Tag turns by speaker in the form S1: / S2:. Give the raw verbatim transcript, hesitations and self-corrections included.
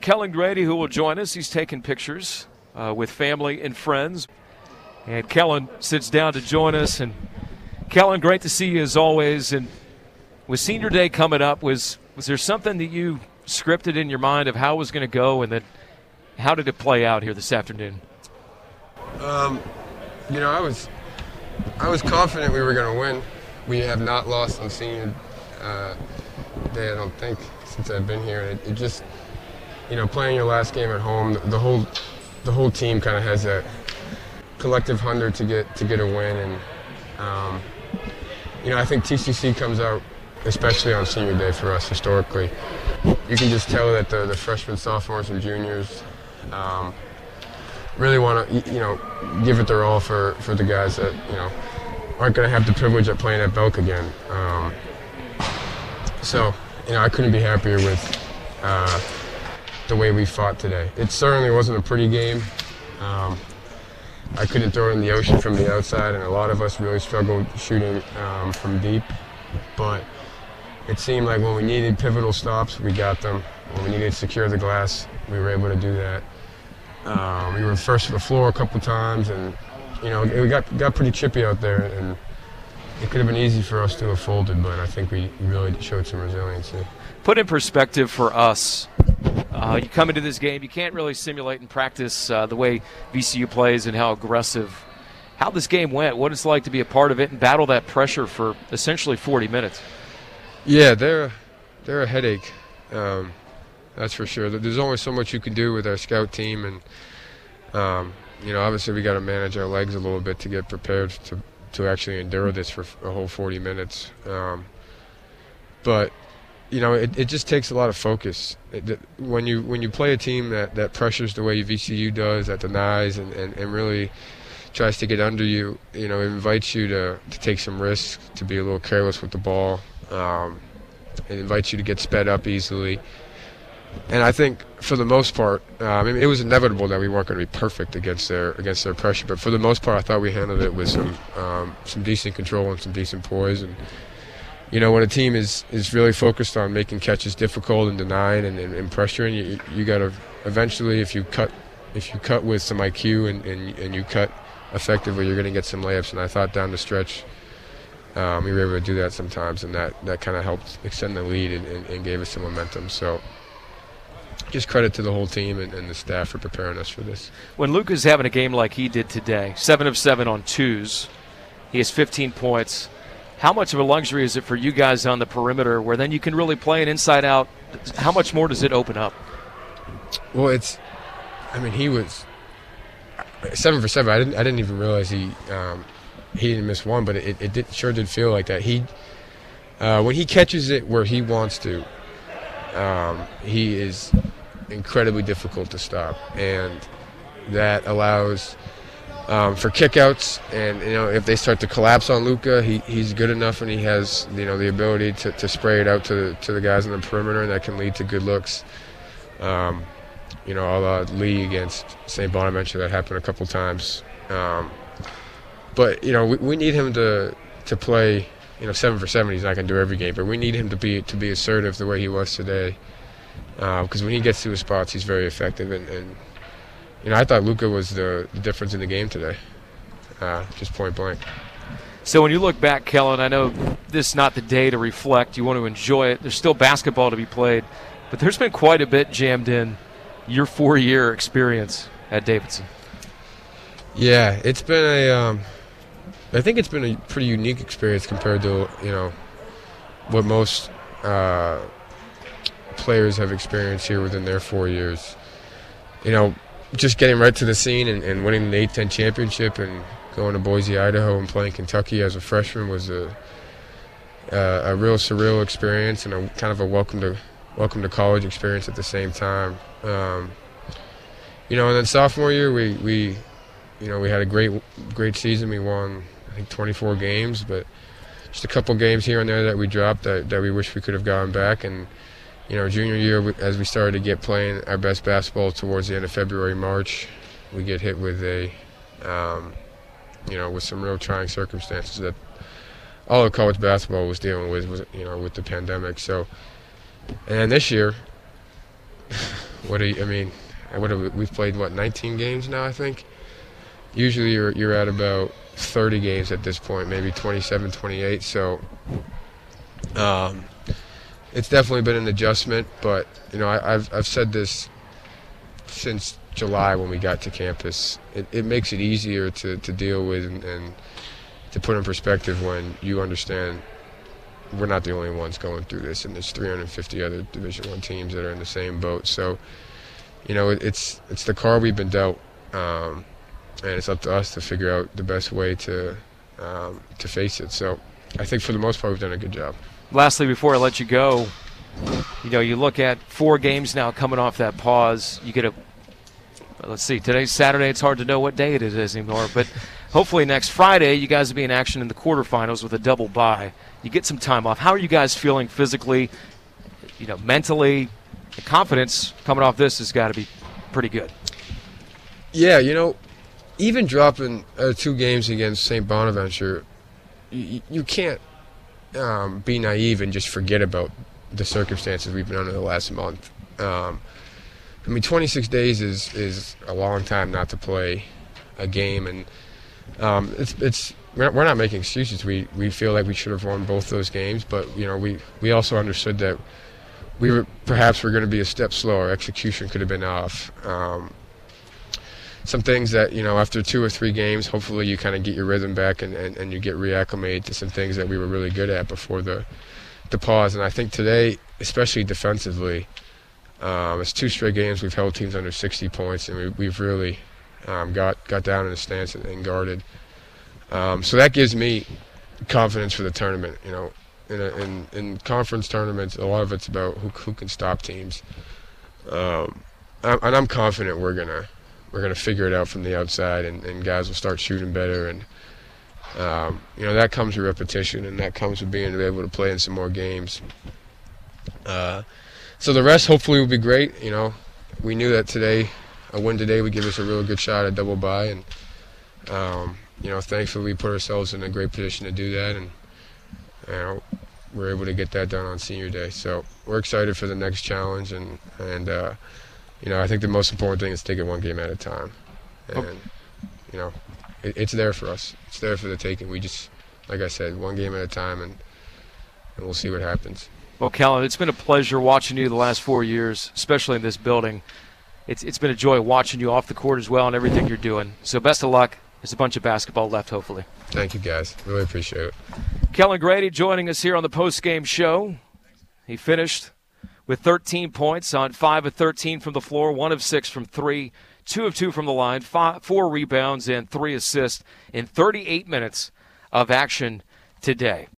S1: Kellan Grady, who will join us. He's taking pictures uh, with family and friends. And Kellan sits down to join us. And Kellan, great to see you as always. And with Senior Day coming up, was was there something that you scripted in your mind of how it was going to go, and then how did it play out here this afternoon?
S2: Um, you know, I was I was confident we were going to win. We have not lost on Senior uh, Day, I don't think, since I've been here. It, it just, you know, playing your last game at home, the, the whole the whole team kind of has that collective hunger to get to get a win, and um, you know, I think T C C comes out, especially on Senior Day for us historically. You can just tell that the, the freshmen, sophomores, and juniors um, really want to, you know, give it their all for, for the guys that, you know, aren't going to have the privilege of playing at Belk again. Um, so, you know, I couldn't be happier with uh, the way we fought today. It certainly wasn't a pretty game. Um, I couldn't throw it in the ocean from the outside, and a lot of us really struggled shooting um, from deep. But it seemed like when we needed pivotal stops, we got them. When we needed to secure the glass, we were able to do that. Um, we were first to the floor a couple times, and you know, it got got pretty chippy out there, and it could have been easy for us to have folded, but I think we really showed some resiliency.
S1: Put in perspective for us, uh, you come into this game, you can't really simulate and practice uh, the way V C U plays and how aggressive, how this game went, what it's like to be a part of it and battle that pressure for essentially forty minutes.
S2: Yeah, they're, they're a headache, um, that's for sure. There's only so much you can do with our scout team, and um, you know, obviously we got to manage our legs a little bit to get prepared to, to actually endure this for a whole forty minutes. Um, but you know, it, it just takes a lot of focus. It, when you when you play a team that, that pressures the way V C U does, that denies and, and, and really tries to get under you, you know, it invites you to, to take some risks, to be a little careless with the ball. Um, it invites you to get sped up easily. And I think for the most part, uh, I mean, it was inevitable that we weren't going to be perfect against their against their pressure. But for the most part, I thought we handled it with some um, some decent control and some decent poise. And you know, when a team is, is really focused on making catches difficult and denying and, and, and pressuring, you you got to eventually, if you cut if you cut with some I Q and, and, and you cut effectively, you're going to get some layups. And I thought down the stretch, um, we were able to do that sometimes, and that, that kind of helped extend the lead and, and, and gave us some momentum. So just credit to the whole team and, and the staff for preparing us for this.
S1: When Luka's having a game like he did today, seven of seven on twos, he has fifteen points. How much of a luxury is it for you guys on the perimeter where then you can really play an inside out? How much more does it open up?
S2: Well, it's, I mean, he was seven for seven. I didn't, I didn't even realize he, um, he didn't miss one, but it, it did, sure did feel like that. He, uh, when he catches it where he wants to, um, he is incredibly difficult to stop, and that allows um, for kickouts. And you know, if they start to collapse on Luka, he, he's good enough, and he has, you know, the ability to, to spray it out to the, to the guys on the perimeter, and that can lead to good looks. Um, you know, a la Lee against Saint Bonaventure, that happened a couple times. Um, but you know, we, we need him to to play. You know, seven for seven, he's not going to do every game, but we need him to be to be assertive the way he was today. Because uh, when he gets to his spots, he's very effective. And, and you know, I thought Luka was the, the difference in the game today, uh, just point blank.
S1: So when you look back, Kellan, I know this is not the day to reflect. You want to enjoy it. There's still basketball to be played, but there's been quite a bit jammed in your four-year experience at Davidson.
S2: Yeah, it's been a. Um, I think it's been a pretty unique experience compared to, you know, what most uh, players have experienced here within their four years. You know, just getting right to the scene and, and winning the A ten championship and going to Boise, Idaho, and playing Kentucky as a freshman was a uh, a real surreal experience and a kind of a welcome to welcome to college experience at the same time. Um, you know, and then sophomore year we we you know we had a great great season. We won, I think, twenty-four games, but just a couple games here and there that we dropped that, that we wish we could have gotten back. And you know, junior year, as we started to get playing our best basketball towards the end of February, March, we get hit with a, um, you know, with some real trying circumstances that all of college basketball was dealing with, was, you know, with the pandemic. So, and this year, what do you, I mean, what have we, we've played, what, nineteen games now, I think? Usually you're, you're at about thirty games at this point, maybe twenty-seven, twenty-eight, so um, it's definitely been an adjustment, but, you know, I, I've, I've said this since July when we got to campus. It, it makes it easier to, to deal with and, and to put in perspective when you understand we're not the only ones going through this, and there's three hundred fifty other Division One teams that are in the same boat. So, you know, it, it's it's the card we've been dealt, um, and it's up to us to figure out the best way to um, to face it. So, I think for the most part we've done a good job.
S1: Lastly, before I let you go, you know, you look at four games now coming off that pause. You get a let's see, today's Saturday. It's hard to know what day it is anymore, but hopefully next Friday you guys will be in action in the quarterfinals with a double bye. You get some time off. How are you guys feeling physically, you know, mentally? The confidence coming off this has got to be pretty good.
S2: Yeah, you know, even dropping uh, two games against Saint Bonaventure, you, you can't um, be naive and just forget about the circumstances we've been under the last month. Um, I mean, twenty-six days is, is a long time not to play a game, and um, it's it's we're not making excuses. We we feel like we should have won both those games, but you know we, we also understood that we were perhaps were going to be a step slower. Execution could have been off. Um, some things that, you know, after two or three games, hopefully you kind of get your rhythm back and, and, and you get reacclimated to some things that we were really good at before the the pause. And I think today, especially defensively, um, it's two straight games we've held teams under sixty points, and we, we've really um, got got down in the stance and, and guarded. Um, so that gives me confidence for the tournament. You know, in, a, in in conference tournaments, a lot of it's about who who can stop teams, um, and I'm confident we're gonna we're gonna figure it out from the outside, and, and guys will start shooting better, and um, you know that comes with repetition, and that comes with being able to play in some more games. Uh, so the rest hopefully will be great. You know, we knew that today, a win today would give us a real good shot at double bye, and um, you know, thankfully we put ourselves in a great position to do that, and you know, we're able to get that done on senior day. So we're excited for the next challenge, and and uh, you know, I think the most important thing is to take it one game at a time, and okay. you know, it, it's there for us. It's there for the taking. We just, like I said, one game at a time, and and we'll see what happens.
S1: Well, Kellen, it's been a pleasure watching you the last four years, especially in this building. It's it's been a joy watching you off the court as well and everything you're doing. So best of luck. There's a bunch of basketball left, hopefully.
S2: Thank you, guys. Really appreciate it.
S1: Kellen Grady joining us here on the post-game show. He finished with thirteen points on five of thirteen from the floor, one of six from three, two of two from the line, five, four rebounds, and three assists in thirty-eight minutes of action today.